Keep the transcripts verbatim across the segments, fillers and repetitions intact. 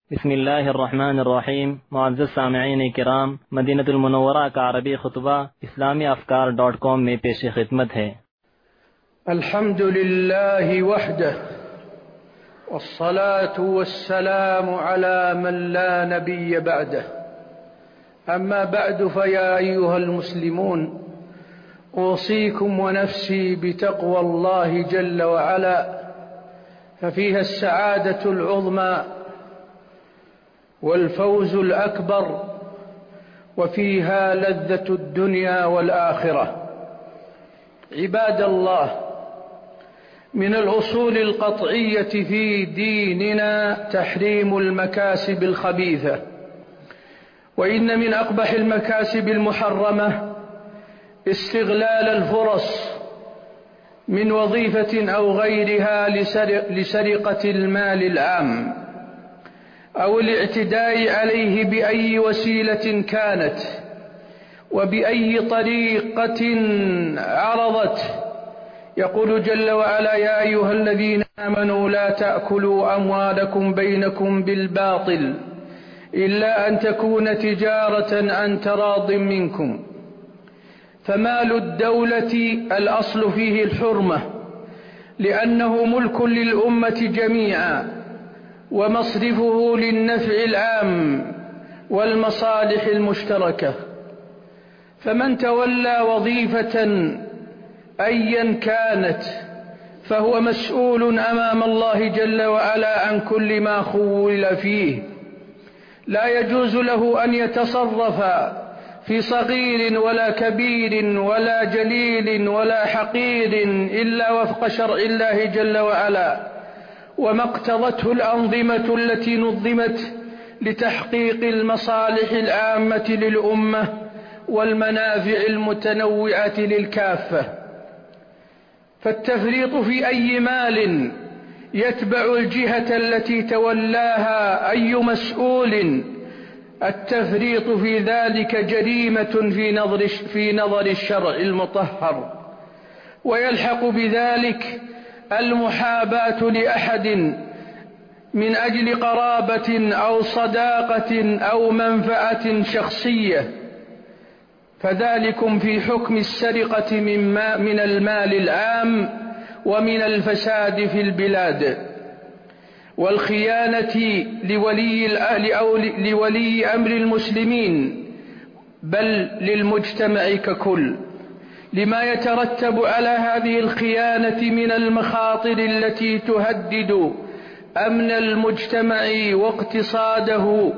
بسم الله الرحمن الرحیم. معزز سامعین کرام، مدینہ المنورہ کا عربی خطبہ اسلامی افکار ڈاٹ کام میں پیش خدمت ہے۔ الحمد لله وحده والصلاة والسلام على من لا نبي بعده، أما بعد فيا أيها المسلمون، أوصيكم ونفسي بتقوى الله جل وعلا، ففيها السعادة العظمى والفوز الأكبر، وفيها لذة الدنيا والآخرة. عباد الله، من الأصول القطعية في ديننا تحريم المكاسب الخبيثة، وإن من أقبح المكاسب المحرمة استغلال الفرص من وظيفة أو غيرها لسرقة المال العام أو الاعتداء عليه بأي وسيلة كانت وبأي طريقة عرضت. يقول جل وعلا: يا أيها الذين آمنوا لا تأكلوا أموالكم بينكم بالباطل إلا أن تكون تجارة عن تراض منكم. فمال الدولة الأصل فيه الحرمة، لأنه ملك للأمة جميعا، ومصرفه للنفع العام والمصالح المشتركة. فمن تولى وظيفة أيا كانت فهو مسؤول أمام الله جل وعلا عن كل ما خول فيه. لا يجوز له أن يتصرف في صغير ولا كبير ولا جليل ولا حقير إلا وفق شرع الله جل وعلا وما اقتضته الأنظمة التي نظمت لتحقيق المصالح العامة للأمة والمنافع المتنوعة للكافة. فالتفريط في أي مال يتبع الجهة التي تولاها أي مسؤول، التفريط في ذلك جريمة في نظر في نظر الشرع المطهر، ويلحق بذلك المحاباة لأحد من أجل قرابة أو صداقة أو منفعة شخصية. فذلكم في حكم السرقة من, من المال العام ومن الفساد في البلاد، والخيانة لولي الأهل أو لولي أمر المسلمين، بل للمجتمع ككل، لما يترتب على هذه الخيانة من المخاطر التي تهدد أمن المجتمع واقتصاده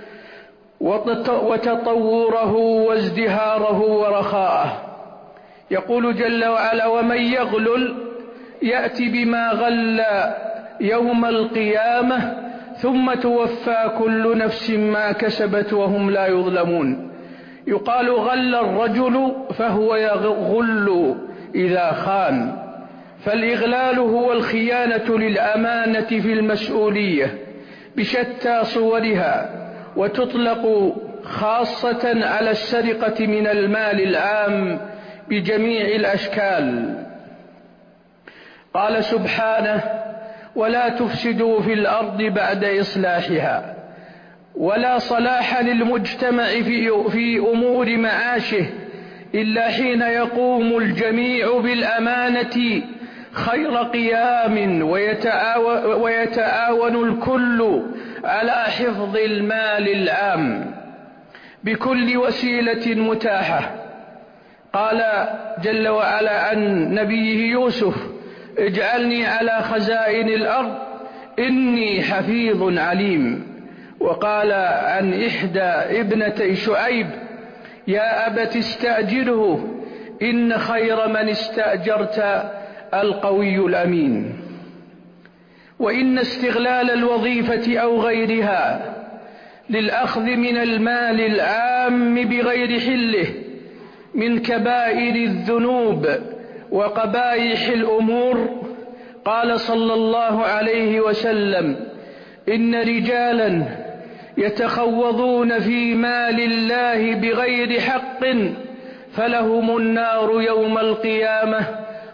وتطوره وازدهاره ورخاءه. يقول جل وعلا: ومن يغلل يأتي بما غل يوم القيامة ثم توفى كل نفس ما كسبت وهم لا يظلمون. يقال غل الرجل فهو يغل إذا خان، فالإغلال هو الخيانة للأمانة في المسؤولية بشتى صورها، وتطلق خاصة على السرقة من المال العام بجميع الأشكال. قال سبحانه: ولا تفسدوا في الأرض بعد إصلاحها. ولا صلاح للمجتمع في, في أمور معاشه إلا حين يقوم الجميع بالأمانة خير قيام، ويتعاون, ويتعاون الكل على حفظ المال العام بكل وسيلة متاحة. قال جل وعلا عن نبيه يوسف: اجعلني على خزائن الأرض إني حفيظ عليم. وقال عن إحدى ابنتي شعيب: يا أبت استأجره إن خير من استأجرت القوي الأمين. وإن استغلال الوظيفة أو غيرها للأخذ من المال العام بغير حله من كبائر الذنوب وقبائح الأمور. قال صلى الله عليه وسلم: إن رجالا يتخوضون في مال الله بغير حق فلهم النار يوم القيامة.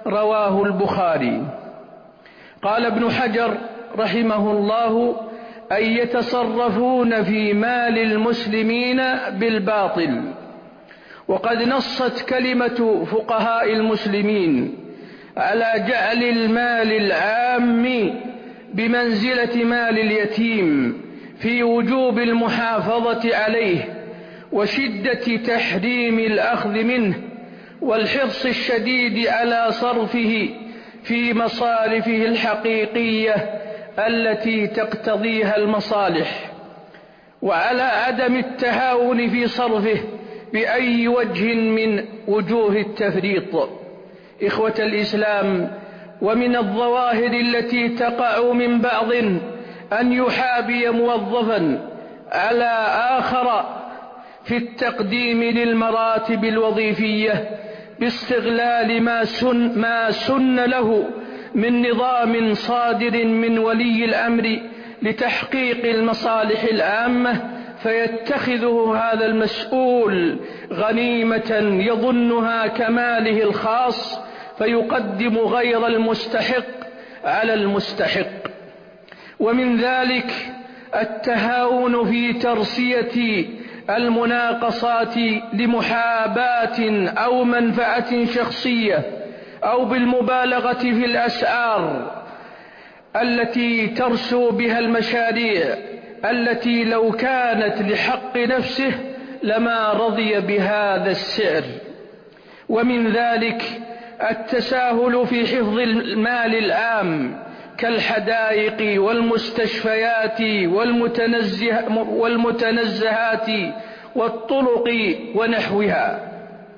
رواه البخاري. قال ابن حجر رحمه الله: أن يتصرفون في مال المسلمين بالباطل. وقد نصت كلمة فقهاء المسلمين على جعل المال العام بمنزلة مال اليتيم في وجوب المحافظة عليه وشدة تحريم الأخذ منه والحرص الشديد على صرفه في مصارفه الحقيقية التي تقتضيها المصالح، وعلى عدم التهاون في صرفه بأي وجه من وجوه التفريط. إخوة الإسلام، ومن الظواهر التي تقع من بعض أن يحابي موظفا على آخر في التقديم للمراتب الوظيفية باستغلال ما سن, ما سن له من نظام صادر من ولي الأمر لتحقيق المصالح العامة، فيتخذه هذا المسؤول غنيمة يظنها كماله الخاص فيقدم غير المستحق على المستحق. ومن ذلك التهاون في ترسية المناقصات لمحاباة أو منفعة شخصية، أو بالمبالغة في الأسعار التي ترسو بها المشاريع التي لو كانت لحق نفسه لما رضي بهذا السعر. ومن ذلك التساهل في حفظ المال العام كالحدائق والمستشفيات والمتنزه والمتنزهات والطرق ونحوها.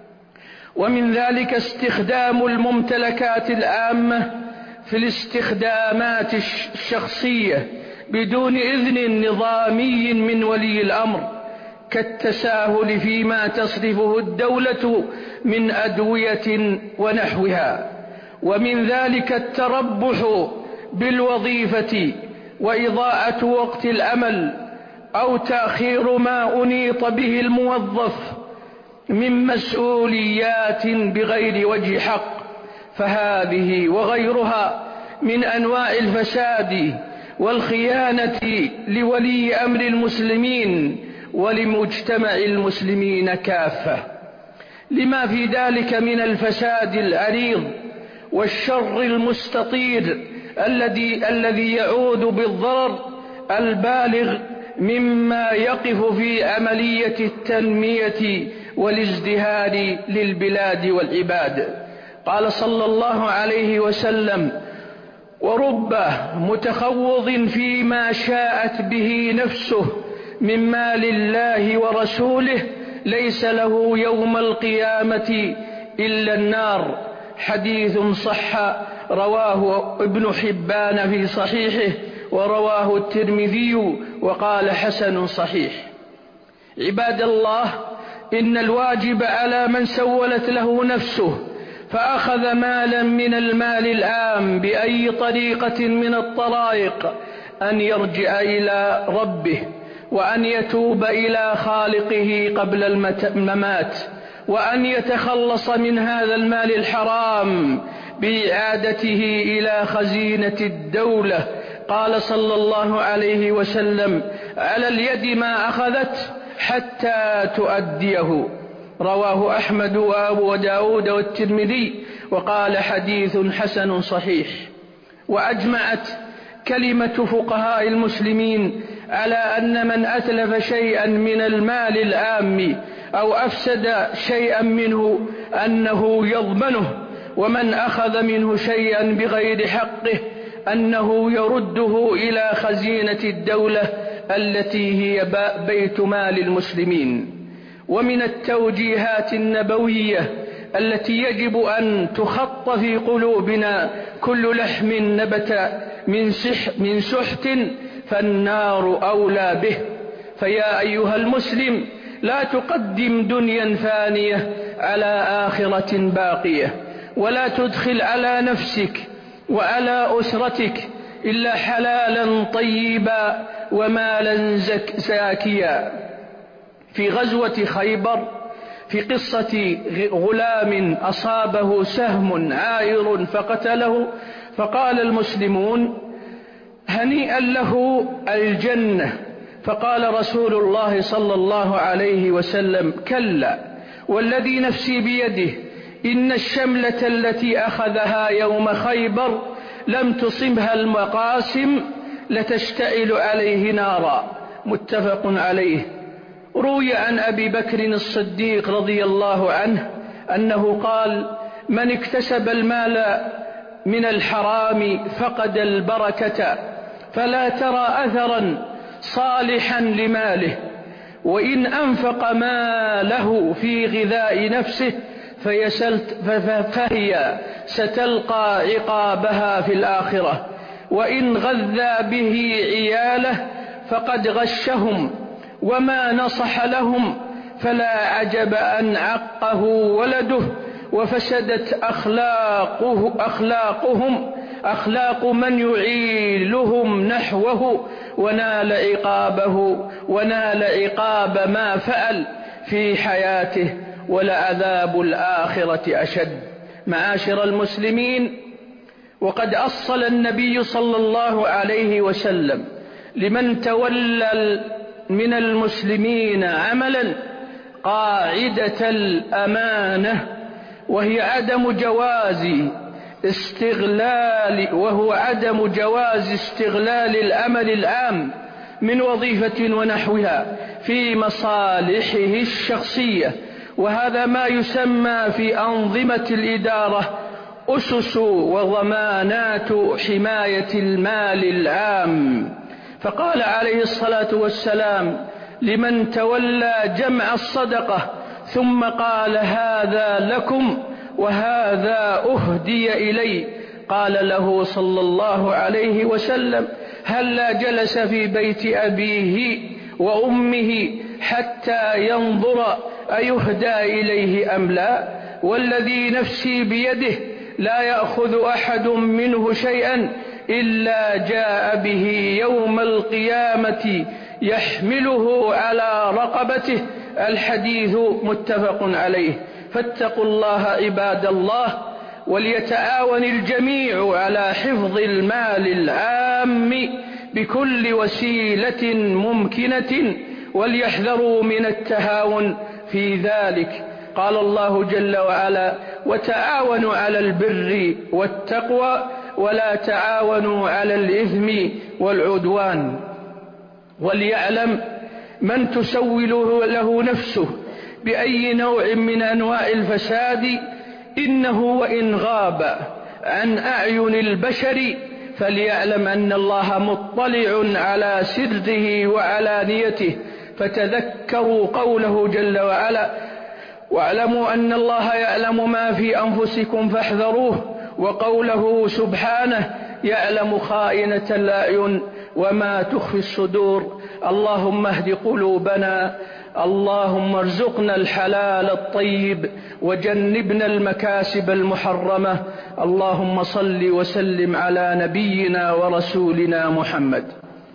ومن ذلك استخدام الممتلكات العامة في الاستخدامات الشخصية بدون إذن نظامي من ولي الأمر، كالتساهل فيما تصرفه الدولة من أدوية ونحوها. ومن ذلك التربح بالوظيفة وإضاعة وقت العمل أو تأخير ما أنيط به الموظف من مسؤوليات بغير وجه حق، فهذه وغيرها من أنواع الفساد والخيانة لولي أمر المسلمين ولمجتمع المسلمين كافة، لما في ذلك من الفساد العريض والشر المستطير الذي الذي يعود بالضرر البالغ مما يقف في عملية التنمية والازدهار للبلاد والعباد. قال صلى الله عليه وسلم: ورب متخوض فيما شاءت به نفسه من مال الله ورسوله ليس له يوم القيامة إلا النار. حديث صح، رواه ابن حبان في صحيحه، ورواه الترمذي وقال حسن صحيح. عباد الله، إن الواجب على من سولت له نفسه فأخذ مالا من المال العام بأي طريقة من الطرائق أن يرجع إلى ربه، وأن يتوب إلى خالقه قبل الممات، وأن يتخلص من هذا المال الحرام بإعادته إلى خزينة الدولة. قال صلى الله عليه وسلم: على اليد ما أخذت حتى تؤديه. رواه أحمد وأبو داود والترمذي وقال حديث حسن صحيح. وأجمعت كلمة فقهاء المسلمين على أن من أتلف شيئا من المال العام أو أفسد شيئا منه أنه يضمنه، ومن أخذ منه شيئا بغير حقه أنه يرده إلى خزينة الدولة التي هي بيت مال المسلمين. ومن التوجيهات النبوية التي يجب أن تخط في قلوبنا: كل لحم نبت من, سح من سحت فالنار أولى به. فيا أيها المسلم، لا تقدم دنيا فانية على آخرة باقية، ولا تدخل على نفسك وعلى أسرتك إلا حلالا طيبا ومالا زاكيا. في غزوة خيبر في قصة غلام أصابه سهم عائر فقتله، فقال المسلمون: هنيئا له الجنة. فقال رسول الله صلى الله عليه وسلم: كلا والذي نفسي بيده إن الشملة التي أخذها يوم خيبر لم تصبها المقاسم لتشتعل عليه نارا. متفق عليه. روي عن أبي بكر الصديق رضي الله عنه أنه قال: من اكتسب المال من الحرام فقد البركة، فلا ترى أثرا صالحا لماله، وإن أنفق ماله في غذاء نفسه فهي ستلقى عقابها في الآخرة، وإن غذى به عياله فقد غشهم وما نصح لهم، فلا عجب أن عقه ولده وفسدت أخلاقه أخلاقهم أخلاق من يعيلهم نحوه، ونال عقابه ونال عقاب ما فعل في حياته، ولعذاب الآخرة أشد. معاشر المسلمين، وقد أصل النبي صلى الله عليه وسلم لمن تولى من المسلمين عملا قاعدة الأمانة، وهي عدم جواز استغلال وهو عدم جواز استغلال العمل العام من وظيفة ونحوها في مصالحه الشخصية، وهذا ما يسمى في أنظمة الإدارة أسس وضمانات حماية المال العام. فقال عليه الصلاة والسلام لمن تولى جمع الصدقة ثم قال: هذا لكم وهذا أهدي إلي، قال له صلى الله عليه وسلم: هلا جلس في بيت أبيه وأمه حتى ينظر أيهدى إليه أم لا؟ والذي نفسي بيده لا يأخذ أحد منه شيئا إلا جاء به يوم القيامة يحمله على رقبته. الحديث متفق عليه. فاتقوا الله عباد الله، وليتعاون الجميع على حفظ المال العام بكل وسيلة ممكنة، وليحذروا من التهاون في ذلك. قال الله جل وعلا: وتعاونوا على البر والتقوى ولا تعاونوا على الإثم والعدوان. وليعلم من تسول له نفسه بأي نوع من أنواع الفساد إنه وإن غاب عن أعين البشر فليعلم أن الله مطلع على سره وعلانيته. فتذكروا قوله جل وعلا: واعلموا أن الله يعلم ما في أنفسكم فاحذروه، وقوله سبحانه: يعلم خائنة الأعين وما تخفي الصدور. اللهم اهد قلوبنا، اللهم ارزقنا الحلال الطيب وجنبنا المكاسب المحرمة. اللهم صل وسلم على نبينا ورسولنا محمد.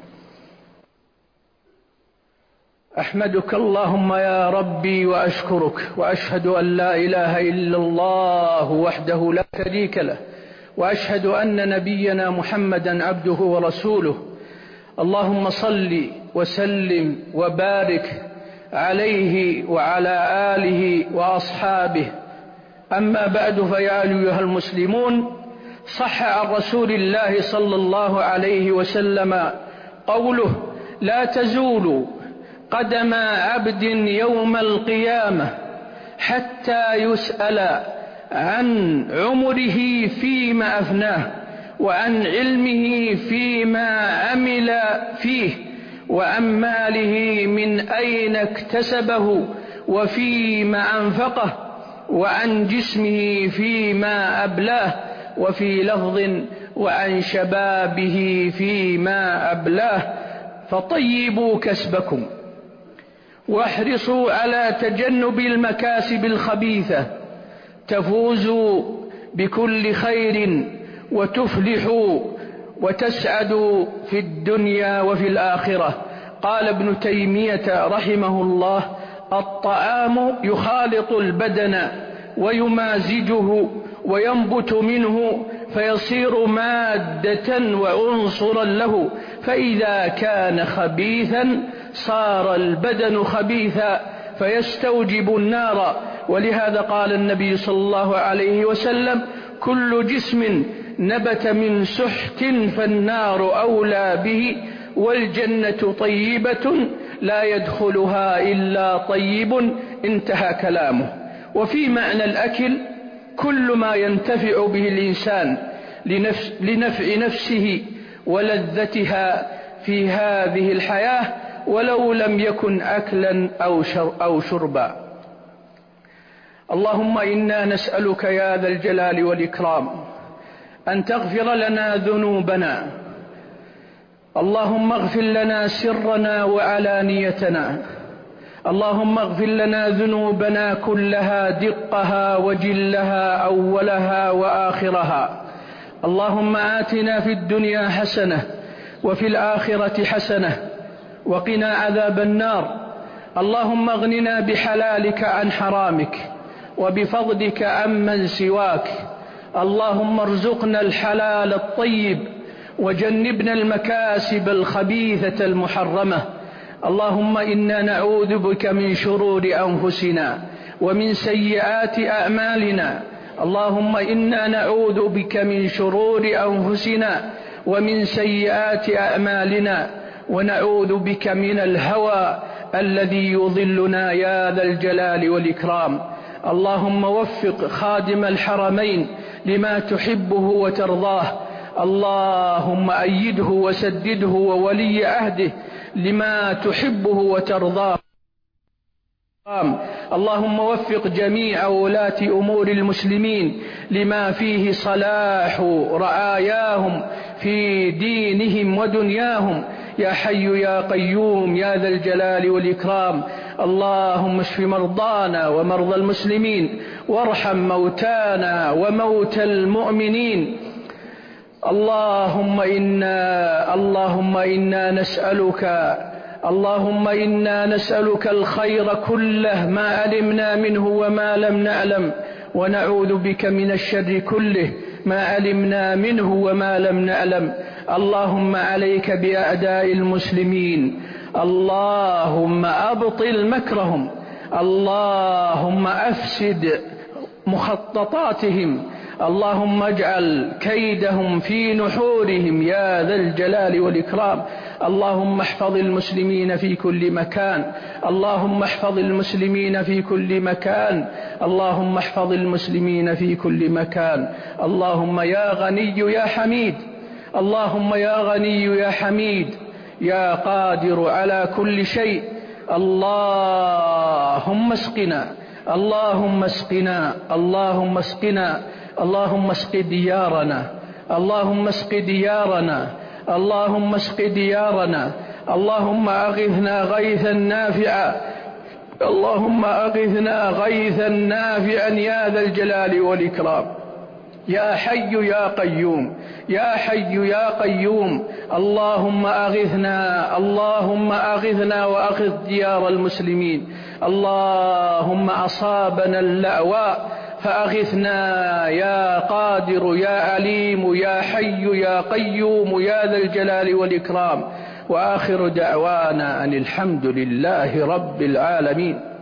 أحمدك اللهم يا ربي وأشكرك، وأشهد أن لا إله إلا الله وحده لا شريك له، وأشهد أن نبينا محمدا عبده ورسوله. اللهم صل وسلم وبارك عليه وعلى آله وأصحابه. أما بعد، فيا أيها المسلمون، صح عن رسول الله صلى الله عليه وسلم قوله: لا تزول قدم عبد يوم القيامة حتى يسأل عن عمره فيما أفناه، وعن علمه فيما عمل فيه، وعن ماله من أين اكتسبه وفيما أنفقه، وعن جسمه فيما أبلاه، وفي لفظ: وعن شبابه فيما أبلاه. فطيبوا كسبكم واحرصوا على تجنب المكاسب الخبيثة، تفوزوا بكل خير وتفلحوا وتسعدوا في الدنيا وفي الآخرة. قال ابن تيمية رحمه الله: الطعام يخالط البدن ويمازجه وينبت منه فيصير مادة وعنصرا له، فإذا كان خبيثا صار البدن خبيثا فيستوجب النار. ولهذا قال النبي صلى الله عليه وسلم: كل جسم نبت من سحت فالنار أولى به، والجنة طيبة لا يدخلها إلا طيب. انتهى كلامه. وفي معنى الأكل كل ما ينتفع به الإنسان لنفس لنفع نفسه ولذتها في هذه الحياة، ولو لم يكن أكلا أو شربا. اللهم إنا نسألك يا ذا الجلال والإكرام أن تغفر لنا ذنوبنا. اللهم اغفر لنا سرنا وعلانيتنا. اللهم اغفر لنا ذنوبنا كلها دقها وجلها أولها وآخرها. اللهم آتنا في الدنيا حسنة وفي الآخرة حسنة وقنا عذاب النار. اللهم اغننا بحلالك عن حرامك وبفضلك عمن سواك. اللهم ارزقنا الحلال الطيب وجنبنا المكاسب الخبيثة المحرمة. اللهم إنا نعوذ بك من شرور أنفسنا ومن سيئات أعمالنا. اللهم إنا نعوذ بك من شرور أنفسنا ومن سيئات أعمالنا، ونعوذ بك من الهوى الذي يضلنا يا ذا الجلال والإكرام. اللهم وفق خادم الحرمين لما تحبه وترضاه. اللهم أيده وسدده وولي عهده لما تحبه وترضاه. اللهم وفق جميع ولاة أمور المسلمين لما فيه صلاح رعاياهم في دينهم ودنياهم يا حي يا قيوم يا ذا الجلال والإكرام. اللهم اشف مرضانا ومرضى المسلمين، وارحم موتانا وموتى المؤمنين. اللهم إنا اللهم إنا نسألك اللهم إنا نسألك الخير كله ما علمنا منه وما لم نعلم، ونعوذ بك من الشر كله ما علمنا منه وما لم نعلم. اللهم عليك بأعداء المسلمين، اللهم أبطل مكرهم، اللهم أفسد مخططاتهم، اللهم اجعل كيدهم في نحورهم يا ذا الجلال والإكرام. اللهم احفظ المسلمين في كل مكان، اللهم احفظ المسلمين في كل مكان، اللهم احفظ المسلمين في كل مكان. اللهم يا غني يا حميد، اللهم يا غني يا حميد يا قادر على كل شيء، اللهم اسقنا اللهم اسقنا اللهم اسقنا اللهم اسق ديارنا اللهم اسق ديارنا اللهم اسق ديارنا اللهم أغثنا غيثا نافعا اللهم أغثنا غيثا نافعا يا ذا الجلال والإكرام. يا حي يا قيوم يا حي يا قيوم. اللهم أغثنا اللهم أغثنا وأغث ديار المسلمين. اللهم أصابنا اللأواء فأغثنا يا قادر يا عليم يا حي يا قيوم يا ذا الجلال والإكرام. وآخر دعوانا أن الحمد لله رب العالمين.